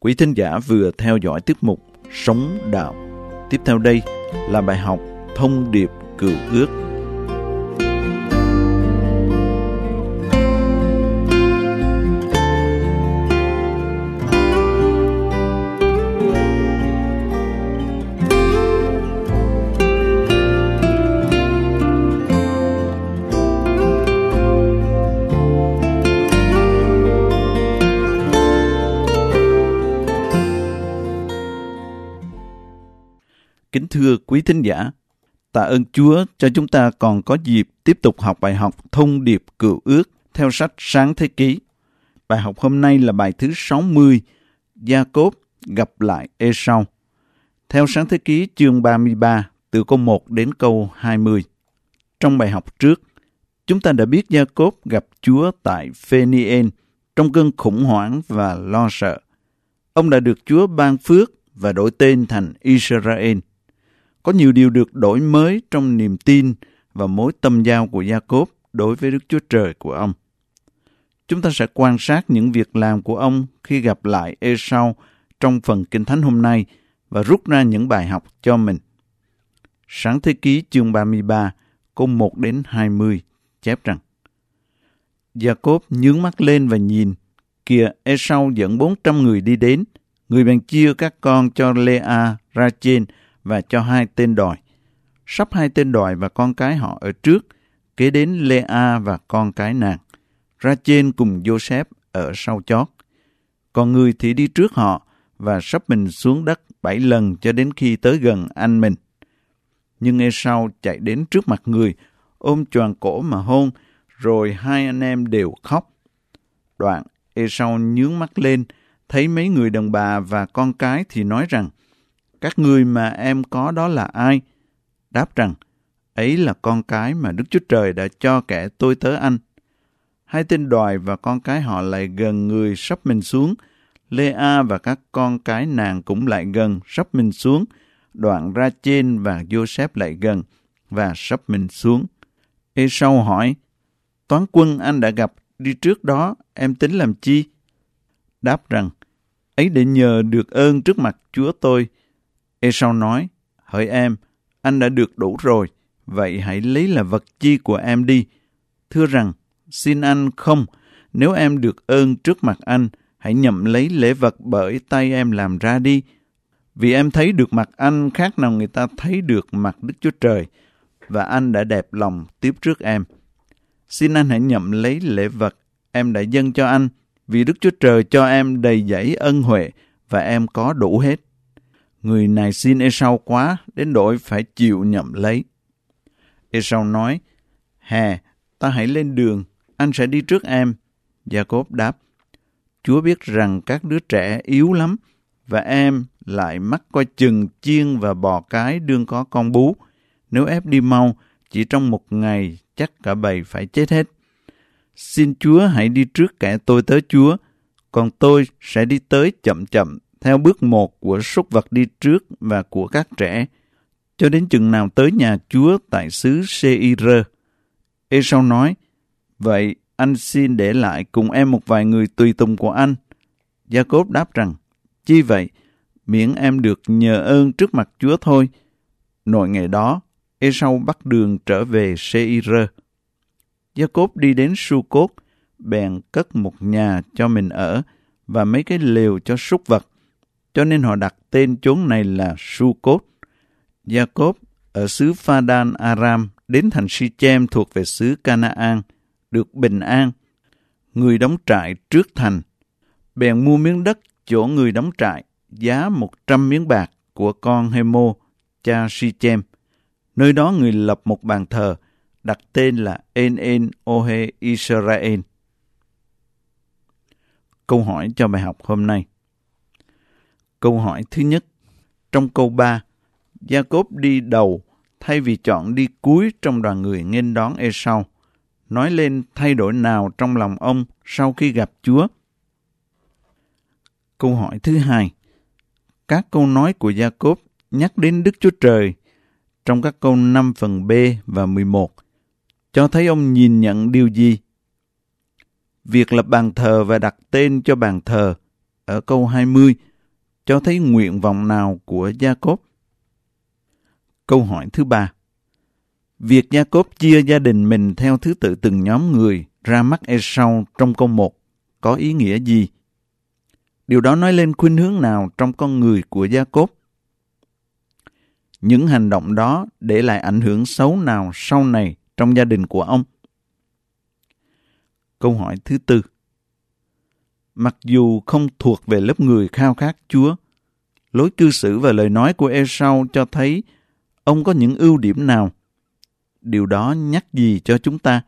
Quý thính giả vừa theo dõi tiết mục Sống Đạo. Tiếp theo đây là bài học Thông điệp Cựu Ước. Kính thưa quý thính giả, tạ ơn Chúa cho chúng ta còn có dịp tiếp tục học bài học Thông điệp Cựu Ước theo sách Sáng Thế Ký. Bài học hôm nay là bài thứ 60, Gia-cốp gặp lại Ê-sau. Theo Sáng Thế Ký chương 33, từ câu 1 đến câu 20. Trong bài học trước, chúng ta đã biết Gia-cốp gặp Chúa tại Phê-ni-en trong cơn khủng hoảng và lo sợ. Ông đã được Chúa ban phước và đổi tên thành Israel. Có nhiều điều được đổi mới trong niềm tin và mối tâm giao của Gia-cốp đối với Đức Chúa Trời của ông. Chúng ta sẽ quan sát những việc làm của ông khi gặp lại Ê-sau trong phần Kinh Thánh hôm nay và rút ra những bài học cho mình. Sáng Thế Ký chương 33, câu 1 đến 20 chép rằng: Gia-cốp nhướng mắt lên và nhìn, kìa Ê-sau dẫn 400 người đi đến, người bèn chia các con cho Lê-a, Ra-chên và cho 2 tên đòi. Sắp 2 tên đòi và con cái họ ở trước, kế đến Lê-a và con cái nàng. Ra-chên cùng Giô-xép ở sau chót. Còn người thì đi trước họ và sắp mình xuống đất 7 lần cho đến khi tới gần anh mình. Nhưng Ê-sau chạy đến trước mặt người, ôm choàng cổ mà hôn, rồi 2 anh em đều khóc. Đoạn Ê-sau nhướng mắt lên, thấy mấy người đàn bà và con cái thì nói rằng: Các ngươi mà em có đó là ai? Đáp rằng: Ấy là con cái mà Đức Chúa Trời đã cho kẻ tôi tớ anh. 2 tên đòi và con cái họ lại gần người sắp mình xuống. Lê-a và các con cái nàng cũng lại gần sắp mình xuống. Đoạn Ra-chên và Giô-xép lại gần và sắp mình xuống. Ê-sau hỏi: Toán quân anh đã gặp đi trước đó, em tính làm chi? Đáp rằng: Ấy để nhờ được ơn trước mặt Chúa tôi. Ê-sau nói: Hỡi em, anh đã được đủ rồi, vậy hãy lấy là vật chi của em đi. Thưa rằng: Xin anh không, nếu em được ơn trước mặt anh, hãy nhậm lấy lễ vật bởi tay em làm ra đi. Vì em thấy được mặt anh khác nào người ta thấy được mặt Đức Chúa Trời, và anh đã đẹp lòng tiếp trước em. Xin anh hãy nhậm lấy lễ vật em đã dâng cho anh, vì Đức Chúa Trời cho em đầy dẫy ân huệ, và em có đủ hết. Người này xin Ê-sau quá, đến độ phải chịu nhậm lấy. Ê-sau nói: Hè, ta hãy lên đường, anh sẽ đi trước em. Gia-cốp đáp: Chúa biết rằng các đứa trẻ yếu lắm, và em lại mắc coi chừng chiên và bò cái đương có con bú. Nếu ép đi mau, chỉ trong 1 ngày chắc cả bầy phải chết hết. Xin Chúa hãy đi trước kẻ tôi tớ Chúa, còn tôi sẽ đi tới chậm chậm, theo bước một của súc vật đi trước và của các trẻ, cho đến chừng nào tới nhà Chúa tại xứ Sê-i-rơ. Ê-sau nói: Vậy anh xin để lại cùng em một vài người tùy tùng của anh. Gia-cốp đáp rằng: Chi vậy? Miễn em được nhờ ơn trước mặt Chúa thôi. Nội ngày đó, Ê-sau bắt đường trở về Sê-i-rơ. Gia-cốp đi đến Su-cốt, bèn cất một nhà cho mình ở và mấy cái lều cho súc vật, cho nên họ đặt tên chốn này là Su-cốt. Gia-cốp ở xứ Pha-đan-a-ram đến thành Si-chem thuộc về xứ Ca-na-an, được bình an. Người đóng trại trước thành bèn mua miếng đất chỗ người đóng trại, giá 100 miếng bạc của con Hê-mô, cha Si-chem. Nơi đó người lập một bàn thờ, đặt tên là En-en-ô-hê Israel. Câu hỏi cho bài học hôm nay. Câu hỏi thứ nhất. Trong câu 3, Gia-cốp đi đầu thay vì chọn đi cuối trong đoàn người nghênh đón Ê-sau. Nói lên thay đổi nào trong lòng ông sau khi gặp Chúa? Câu hỏi thứ 2. Các câu nói của Gia-cốp nhắc đến Đức Chúa Trời trong các câu 5 phần B và 11, cho thấy ông nhìn nhận điều gì? Việc lập bàn thờ và đặt tên cho bàn thờ ở câu 20 cho thấy nguyện vọng nào của Gia-cốp? Câu hỏi thứ 3. Việc Gia-cốp chia gia đình mình theo thứ tự từng nhóm người ra mắt Ê-sau trong câu 1 có ý nghĩa gì? Điều đó nói lên khuynh hướng nào trong con người của Gia-cốp? Những hành động đó để lại ảnh hưởng xấu nào sau này trong gia đình của ông? Câu hỏi thứ 4. Mặc dù không thuộc về lớp người khao khát Chúa, lối cư xử và lời nói của Ê-sau cho thấy ông có những ưu điểm nào? Điều đó nhắc gì cho chúng ta?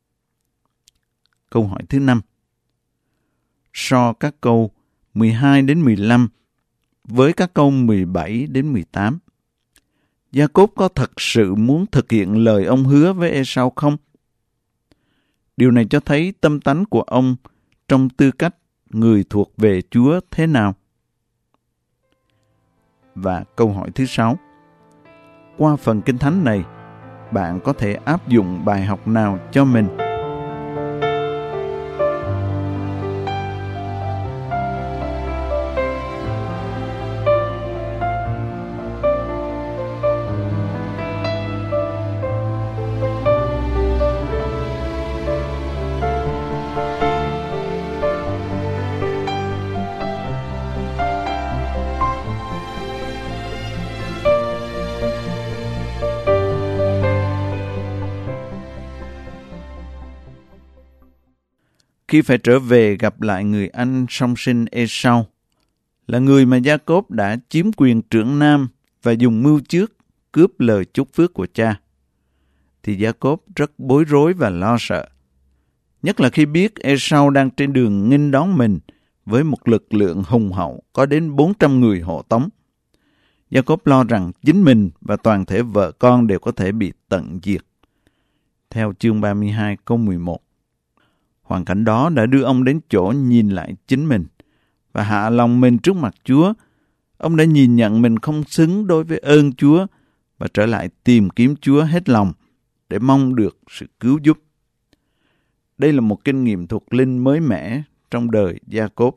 Câu hỏi thứ 5. So các câu 12 đến 15 với các câu 17 đến 18, Gia-cốp có thật sự muốn thực hiện lời ông hứa với Ê-sau không? Điều này cho thấy tâm tánh của ông trong tư cách người thuộc về Chúa thế nào? Và câu hỏi thứ 6. Qua phần Kinh Thánh này, bạn có thể áp dụng bài học nào cho mình? Khi phải trở về gặp lại người anh song sinh Ê-sau, là người mà Gia-cốp đã chiếm quyền trưởng nam và dùng mưu trước cướp lời chúc phước của cha, thì Gia-cốp rất bối rối và lo sợ. Nhất là khi biết Ê-sau đang trên đường nghênh đón mình với một lực lượng hùng hậu có đến 400 người hộ tống. Gia-cốp lo rằng chính mình và toàn thể vợ con đều có thể bị tận diệt. Theo chương 32 câu 11. Hoàn cảnh đó đã đưa ông đến chỗ nhìn lại chính mình và hạ lòng mình trước mặt Chúa. Ông đã nhìn nhận mình không xứng đối với ơn Chúa và trở lại tìm kiếm Chúa hết lòng để mong được sự cứu giúp. Đây là một kinh nghiệm thuộc linh mới mẻ trong đời Gia-cốp.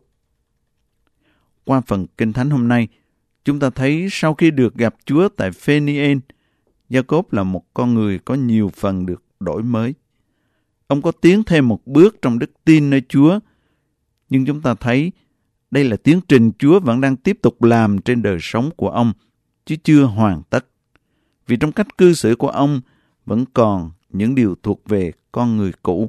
Qua phần Kinh Thánh hôm nay, chúng ta thấy sau khi được gặp Chúa tại Phê-ni-ên, Gia-cốp là một con người có nhiều phần được đổi mới. Ông có tiến thêm một bước trong đức tin nơi Chúa, nhưng chúng ta thấy đây là tiến trình Chúa vẫn đang tiếp tục làm trên đời sống của ông, chứ chưa hoàn tất. Vì trong cách cư xử của ông vẫn còn những điều thuộc về con người cũ.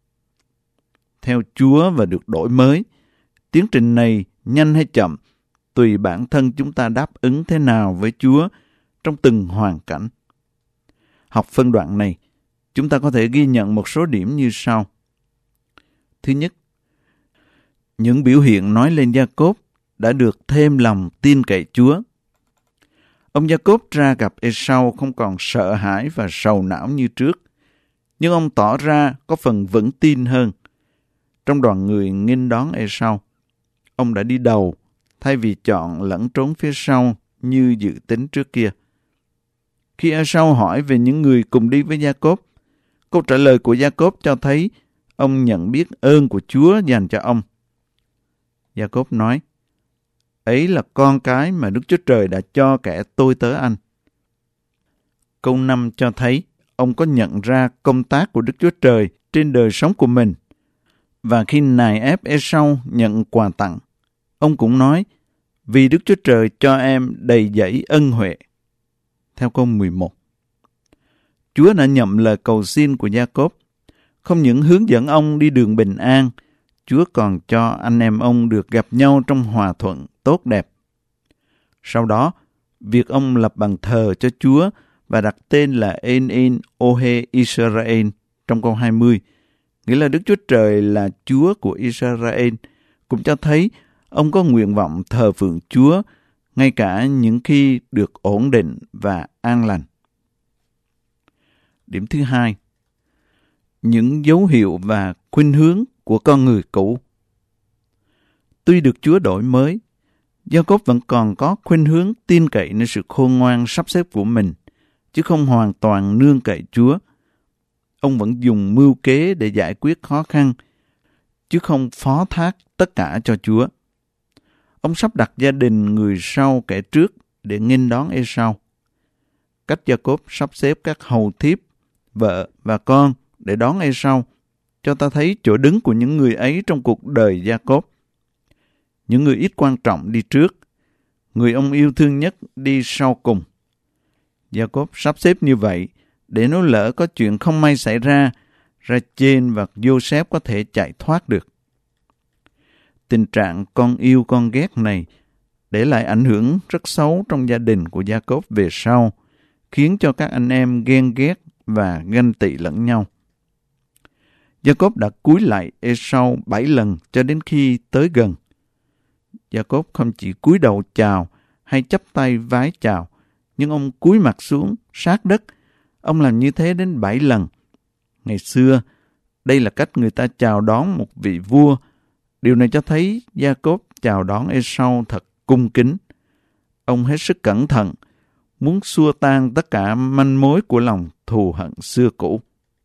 Theo Chúa và được đổi mới, tiến trình này nhanh hay chậm, tùy bản thân chúng ta đáp ứng thế nào với Chúa trong từng hoàn cảnh. Học phân đoạn này, chúng ta có thể ghi nhận một số điểm như sau. Thứ nhất, những biểu hiện nói lên Gia-cốp đã được thêm lòng tin cậy Chúa. Ông Gia-cốp ra gặp Ê-sau không còn sợ hãi và sầu não như trước, nhưng ông tỏ ra có phần vững tin hơn. Trong đoàn người nghênh đón Ê-sau, ông đã đi đầu thay vì chọn lẫn trốn phía sau như dự tính trước kia. Khi Ê-sau hỏi về những người cùng đi với Gia-cốp, câu trả lời của Gia-cốp cho thấy ông nhận biết ơn của Chúa dành cho ông. Gia-cốp nói, ấy là con cái mà Đức Chúa Trời đã cho kẻ tôi tớ anh. Câu 5 cho thấy ông có nhận ra công tác của Đức Chúa Trời trên đời sống của mình. Và khi nài ép Ê-sau nhận quà tặng, ông cũng nói, vì Đức Chúa Trời cho em đầy dẫy ân huệ. Theo câu 11. Chúa đã nhậm lời cầu xin của Gia-cốp. Không những hướng dẫn ông đi đường bình an, Chúa còn cho anh em ông được gặp nhau trong hòa thuận tốt đẹp. Sau đó, việc ông lập bàn thờ cho Chúa và đặt tên là En Ohe Israel trong câu 20, nghĩa là Đức Chúa Trời là Chúa của Israel, cũng cho thấy ông có nguyện vọng thờ phượng Chúa ngay cả những khi được ổn định và an lành. Điểm thứ hai, những dấu hiệu và khuynh hướng của con người cũ. Tuy được Chúa đổi mới, Gia-cốp vẫn còn có khuynh hướng tin cậy nơi sự khôn ngoan sắp xếp của mình, chứ không hoàn toàn nương cậy Chúa. Ông vẫn dùng mưu kế để giải quyết khó khăn, chứ không phó thác tất cả cho Chúa. Ông sắp đặt gia đình người sau kẻ trước để nghênh đón Ê-sau. Cách Gia-cốp sắp xếp các hầu thiếp, vợ và con để đón Ê-sau, cho ta thấy chỗ đứng của những người ấy trong cuộc đời Gia-cốp. Những người ít quan trọng đi trước, người ông yêu thương nhất đi sau cùng. Gia-cốp sắp xếp như vậy để nếu lỡ có chuyện không may xảy ra, Ra-chên và Giô-xép có thể chạy thoát được. Tình trạng con yêu con ghét này để lại ảnh hưởng rất xấu trong gia đình của Gia-cốp về sau, khiến cho các anh em ghen ghét và ganh tị lẫn nhau. Gia-cốp đã cúi lạy Ê-sau 7 lần cho đến khi tới gần. Gia-cốp không chỉ cúi đầu chào hay chắp tay vái chào, nhưng ông cúi mặt xuống sát đất. Ông làm như thế đến 7 lần. Ngày xưa, đây là cách người ta chào đón một vị vua. Điều này cho thấy Gia-cốp chào đón Ê-sau thật cung kính. Ông hết sức cẩn thận, muốn xua tan tất cả manh mối của lòng thù hận xưa cũ.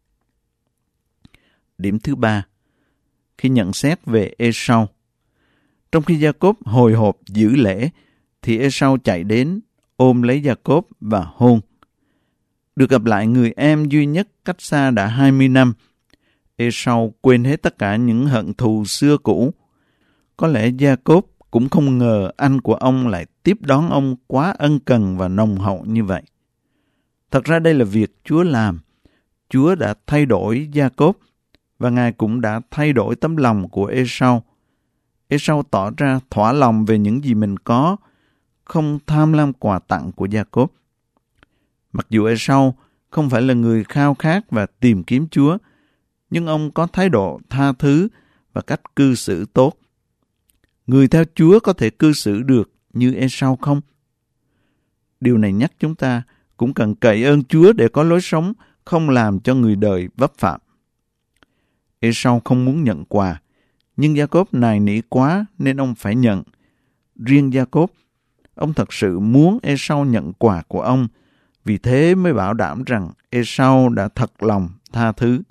Điểm thứ 3, khi nhận xét về Ê-sau. Trong khi Gia-cốp hồi hộp giữ lễ, thì Ê-sau chạy đến, ôm lấy Gia-cốp và hôn. Được gặp lại người em duy nhất cách xa đã 20 năm, Ê-sau quên hết tất cả những hận thù xưa cũ. Có lẽ Gia-cốp cũng không ngờ anh của ông lại tiếp đón ông quá ân cần và nồng hậu như vậy. Thật ra đây là việc Chúa làm. Chúa đã thay đổi Gia-cốp và Ngài cũng đã thay đổi tấm lòng của Ê-sau. Ê-sau tỏ ra thỏa lòng về những gì mình có, không tham lam quà tặng của Gia-cốp. Mặc dù Ê-sau không phải là người khao khát và tìm kiếm Chúa, nhưng ông có thái độ tha thứ và cách cư xử tốt. Người theo Chúa có thể cư xử được như Ê-sau không? Điều này nhắc chúng ta cũng cần cậy ơn Chúa để có lối sống không làm cho người đời vấp phạm. Ê-sau không muốn nhận quà, nhưng Gia-cốp nài nỉ quá nên ông phải nhận. Riêng Gia-cốp, ông thật sự muốn Ê-sau nhận quà của ông, vì thế mới bảo đảm rằng Ê-sau đã thật lòng tha thứ.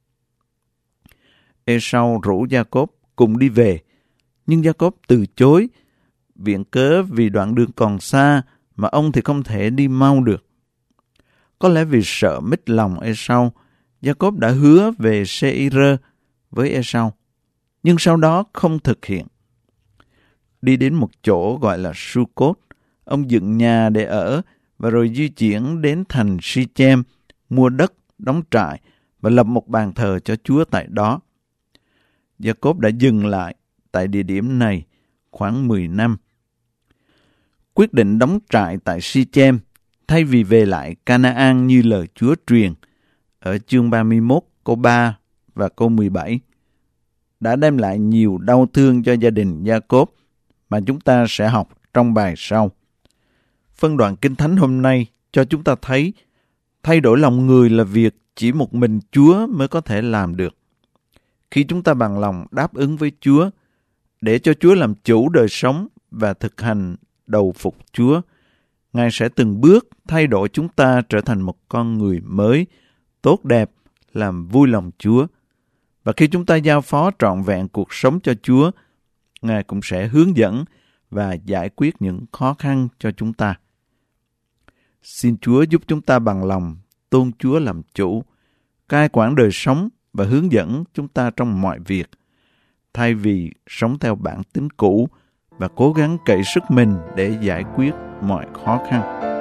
Ê-sau rủ Gia-cốp cùng đi về, nhưng Gia-cốp từ chối, viện cớ vì đoạn đường còn xa mà ông thì không thể đi mau được. Có lẽ vì sợ mít lòng Ê-sau, Gia-cốp đã hứa về Sê-i-rơ với Ê-sau, nhưng sau đó không thực hiện. Đi đến một chỗ gọi là Su-cốt, ông dựng nhà để ở và rồi di chuyển đến thành Si-chem, mua đất, đóng trại và lập một bàn thờ cho Chúa tại đó. Gia-cốp đã dừng lại tại địa điểm này khoảng 10 năm. Quyết định đóng trại tại Si-chem thay vì về lại Ca-na-an như lời Chúa truyền ở chương 31 câu 3 và câu 17 đã đem lại nhiều đau thương cho gia đình Gia-cốp mà chúng ta sẽ học trong bài sau. Phân đoạn Kinh Thánh hôm nay cho chúng ta thấy thay đổi lòng người là việc chỉ một mình Chúa mới có thể làm được. Khi chúng ta bằng lòng đáp ứng với Chúa, để cho Chúa làm chủ đời sống và thực hành đầu phục Chúa, Ngài sẽ từng bước thay đổi chúng ta trở thành một con người mới, tốt đẹp, làm vui lòng Chúa. Và khi chúng ta giao phó trọn vẹn cuộc sống cho Chúa, Ngài cũng sẽ hướng dẫn và giải quyết những khó khăn cho chúng ta. Xin Chúa giúp chúng ta bằng lòng tôn Chúa làm chủ, cai quản đời sống và hướng dẫn chúng ta trong mọi việc, thay vì sống theo bản tính cũ và cố gắng cậy sức mình để giải quyết mọi khó khăn.